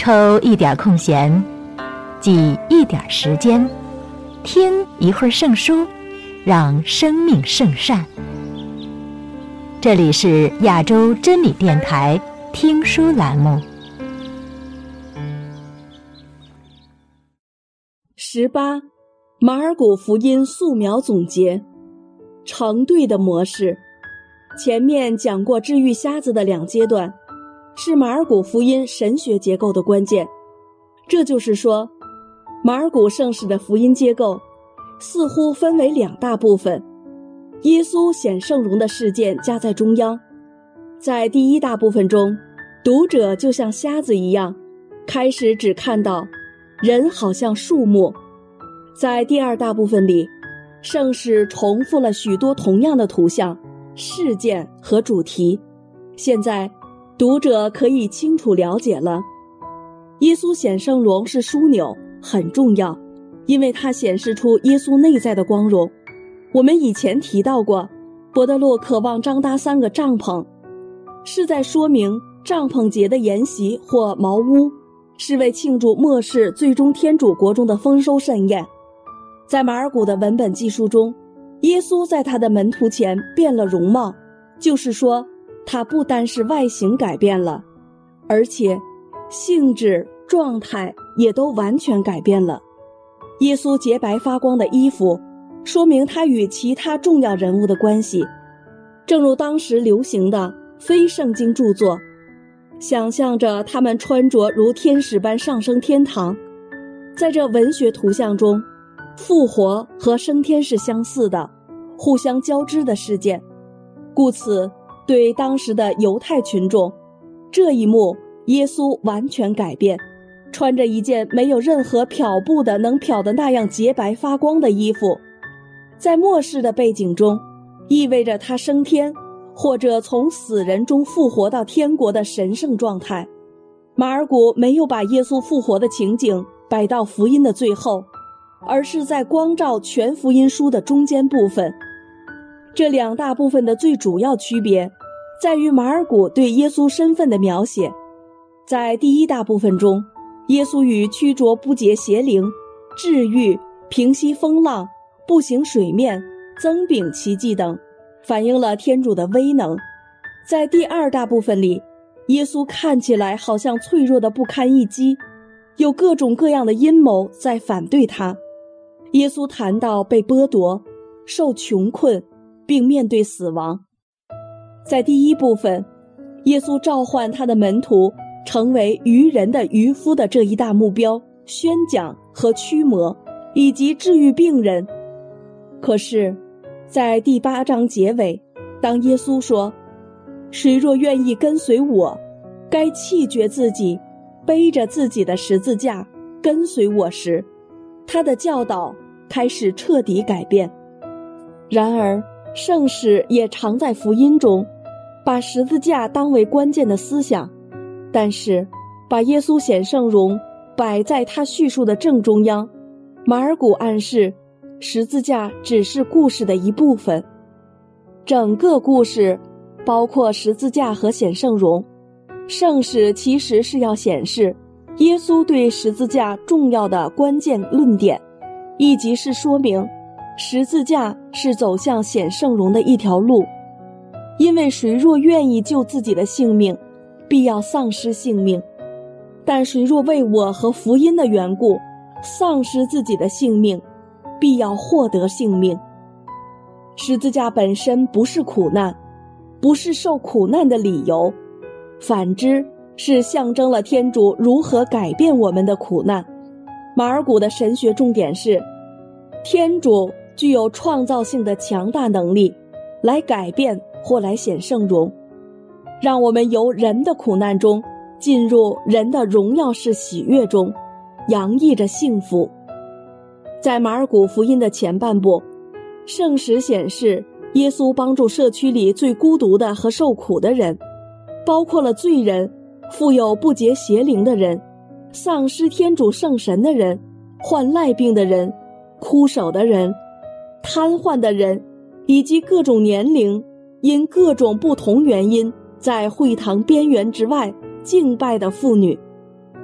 抽一点空闲，挤一点时间，听一会儿圣书，让生命圣善。这里是亚洲真理电台听书栏目。 18马尔谷福音素描总结，成对的模式。前面讲过治愈瞎子的2阶段，是马尔谷福音神学结构的关键。这就是说，马尔谷圣史的福音结构似乎分为2大部分，耶稣显圣容的事件夹在中央。在第一大部分中，读者就像瞎子一样，开始只看到人好像树木。在第二大部分里，圣史重复了许多同样的图像、事件和主题。现在读者可以清楚了解了，耶稣显圣容是枢纽，很重要，因为它显示出耶稣内在的光荣。我们以前提到过，伯特洛渴望张搭3个帐篷，是在说明帐篷节的筵席或茅屋，是为庆祝末世最终天主国中的丰收盛宴。在马尔谷的文本记述中，耶稣在他的门徒前变了容貌，就是说他不单是外形改变了，而且性质、状态也都完全改变了。耶稣洁白发光的衣服，说明他与其他重要人物的关系，正如当时流行的非圣经著作，想象着他们穿着如天使般上升天堂。在这文学图像中，复活和升天是相似的，互相交织的事件。故此，对当时的犹太群众，这一幕耶稣完全改变，穿着一件没有任何漂布的能漂得那样洁白发光的衣服。在末世的背景中，意味着他升天，或者从死人中复活到天国的神圣状态。马尔谷没有把耶稣复活的情景摆到福音的最后，而是在光照全福音书的中间部分。这2大部分的最主要区别在于马尔谷对耶稣身份的描写。在第一大部分中，耶稣与驱逐不洁邪灵、治愈、平息风浪、步行水面、增饼奇迹等，反映了天主的威能。在第二大部分里，耶稣看起来好像脆弱的不堪一击，有各种各样的阴谋在反对他。耶稣谈到被剥夺、受穷困，并面对死亡。在第一部分，耶稣召唤他的门徒成为渔人的渔夫的这一大目标，宣讲和驱魔，以及治愈病人。可是在第8章结尾，当耶稣说谁若愿意跟随我，该弃绝自己，背着自己的十字架跟随我时，他的教导开始彻底改变。然而圣史也常在福音中把十字架当为关键的思想，但是把耶稣显圣容摆在他叙述的正中央。马尔谷暗示十字架只是故事的一部分，整个故事包括十字架和显圣容。圣史其实是要显示耶稣对十字架重要的关键论点，以及是说明十字架是走向显圣容的一条路。因为谁若愿意救自己的性命，必要丧失性命；但谁若为我和福音的缘故丧失自己的性命，必要获得性命。十字架本身不是苦难，不是受苦难的理由，反之是象征了天主如何改变我们的苦难。马尔谷的神学重点是，天主具有创造性的强大能力，来改变或来显圣容，让我们由人的苦难中进入人的荣耀式喜悦中，洋溢着幸福。在马尔谷福音的前半部，圣史显示耶稣帮助社区里最孤独的和受苦的人，包括了罪人、富有不洁邪灵的人、丧失天主圣神的人、患赖病的人、枯手的人、瘫痪的人，以及各种年龄因各种不同原因在会堂边缘之外敬拜的妇女。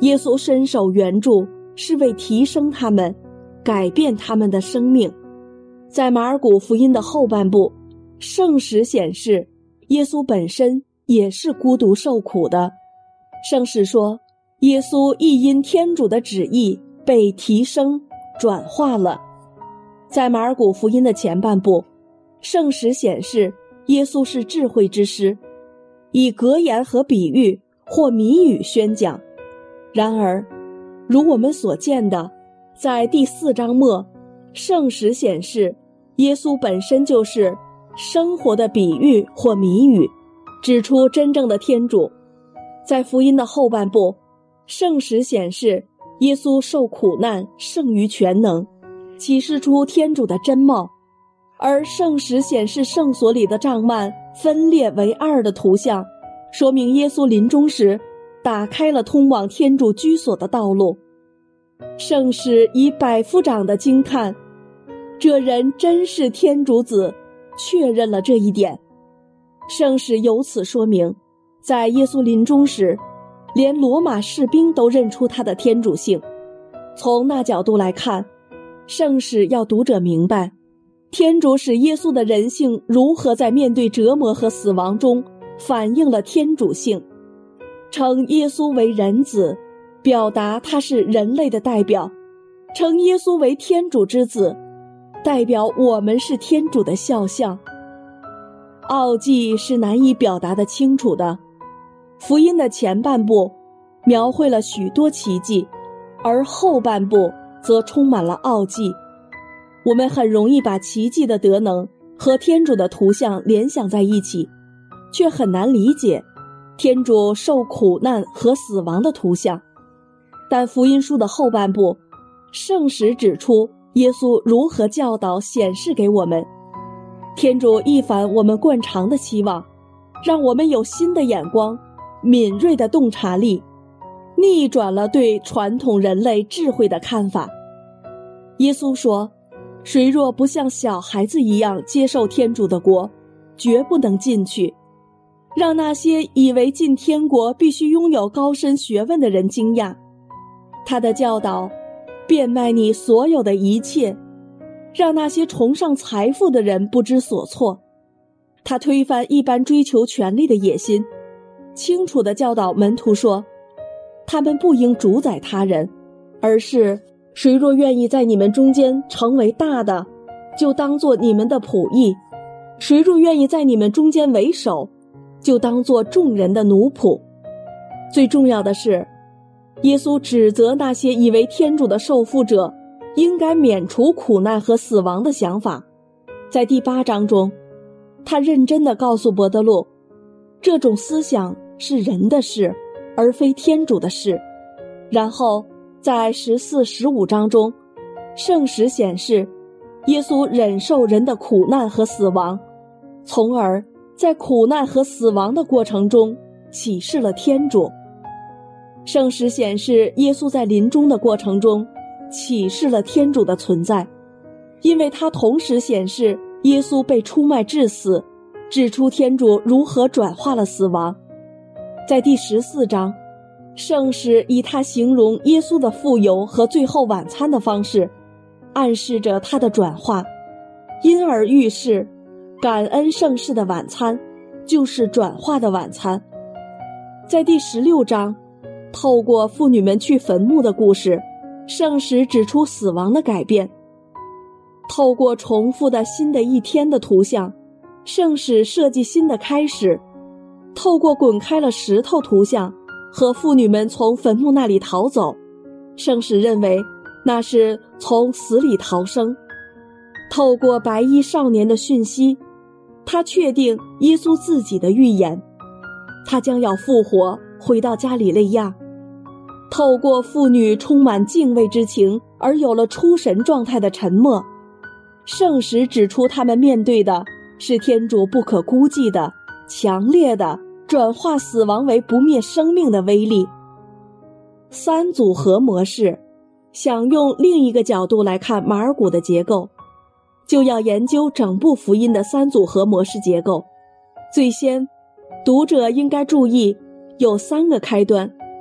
耶稣伸手援助，是为提升他们，改变他们的生命。在马尔谷福音的后半部，圣史显示耶稣本身也是孤独受苦的。圣史说，耶稣亦因天主的旨意被提升转化了。在马尔谷福音的前半部，圣史显示耶稣是智慧之师，以格言和比喻或谜语宣讲。然而，如我们所见的，在第4章末，圣史显示耶稣本身就是生活的比喻或谜语，指出真正的天主。在福音的后半部，圣史显示耶稣受苦难胜于全能，启示出天主的真貌。而圣史显示圣所里的帐幔分裂为2的图像，说明耶稣临终时打开了通往天主居所的道路。圣史以百夫长的惊叹，这人真是天主子，确认了这一点。圣史由此说明，在耶稣临终时，连罗马士兵都认出他的天主性。从那角度来看，圣史要读者明白，天主使耶稣的人性如何在面对折磨和死亡中反映了天主性。称耶稣为人子，表达他是人类的代表；称耶稣为天主之子，代表我们是天主的肖像。奥迹是难以表达的清楚的。福音的前半部描绘了许多奇迹，而后半部则充满了奥迹。我们很容易把奇迹的德能和天主的图像联想在一起，却很难理解天主受苦难和死亡的图像。但福音书的后半部，圣史指出耶稣如何教导显示给我们。天主一反我们惯常的期望，让我们有新的眼光，敏锐的洞察力，逆转了对传统人类智慧的看法。耶稣说，谁若不像小孩子一样接受天主的国，绝不能进去。让那些以为进天国必须拥有高深学问的人惊讶。他的教导变卖你所有的一切，让那些崇尚财富的人不知所措。他推翻一般追求权力的野心，清楚地教导门徒说，他们不应主宰他人，而是谁若愿意在你们中间成为大的，就当作你们的仆役；谁若愿意在你们中间为首，就当作众人的奴仆。最重要的是，耶稣指责那些以为天主的受缚者应该免除苦难和死亡的想法。在第8章中，他认真地告诉伯德禄，这种思想是人的事，而非天主的事。然后在14、15章中，圣史显示耶稣忍受人的苦难和死亡，从而在苦难和死亡的过程中启示了天主。圣史显示耶稣在临终的过程中启示了天主的存在，因为他同时显示耶稣被出卖致死，指出天主如何转化了死亡。在第14章，圣史以他形容耶稣的傅油和最后晚餐的方式，暗示着他的转化，因而预示感恩圣事的晚餐就是转化的晚餐。在第16章，透过妇女们去坟墓的故事，圣史指出死亡的改变。透过重复的新的一天的图像，圣史设计新的开始。透过滚开了石头图像和妇女们从坟墓那里逃走，圣史认为那是从死里逃生。透过白衣少年的讯息，他确定耶稣自己的预言，他将要复活，回到加里肋亚。透过妇女充满敬畏之情而有了出神状态的沉默，圣史指出他们面对的是天主不可估计的、强烈的转化死亡为不灭生命的威力。三组合模式，想用另一个角度来看马尔谷的结构，就要研究整部福音的三组合模式结构。最先，读者应该注意有3个开端。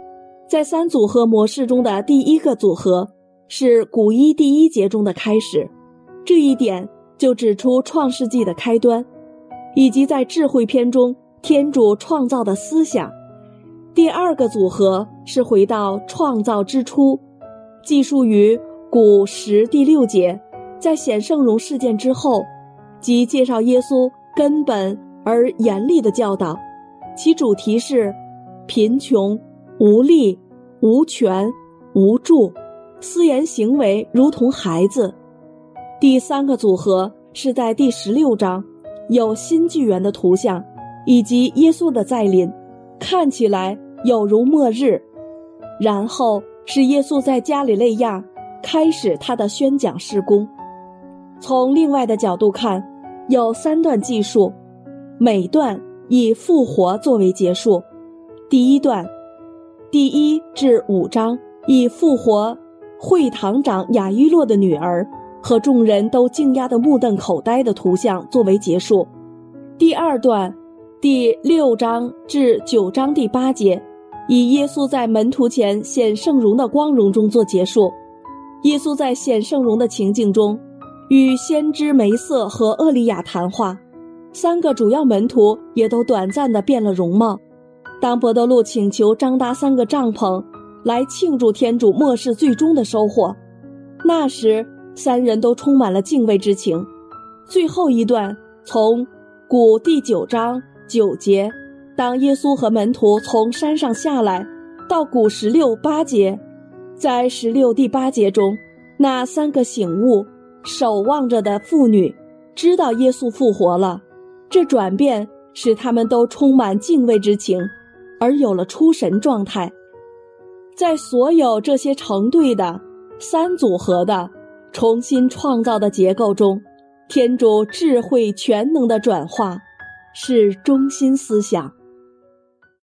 在三组合模式中的第一个组合是古一第一节中的开始，这一点就指出创世纪的开端，以及在智慧篇中天主创造的思想。第二个组合是回到创造之初，记述于古10第6节，在显圣容事件之后，即介绍耶稣根本而严厉的教导，其主题是贫穷、无力、无权、无助，思言行为如同孩子。第三个组合是在第16章，有新纪元的图像以及耶稣的再临，看起来有如末日。然后是耶稣在加里肋亚开始他的宣讲事工。从另外的角度看，有3段记述，每段以复活作为结束。第一段第1至5章以复活会堂长雅伊洛的女儿和众人都惊讶的目瞪口呆的图像作为结束。第二段第6章至9章第8节以耶稣在门徒前显圣容的光荣中做结束。耶稣在显圣容的情境中与先知梅瑟和厄利亚谈话，3个主要门徒也都短暂地变了容貌。当伯多禄请求张搭3个帐篷来庆祝天主末世最终的收获，那时3人都充满了敬畏之情。最后一段从古第9章9节，当耶稣和门徒从山上下来，到古16、8节，在16第8节中，那3个醒悟守望着的妇女知道耶稣复活了，这转变使他们都充满敬畏之情，而有了出神状态。在所有这些成对的3组合的重新创造的结构中，天主智慧全能的转化是中心思想。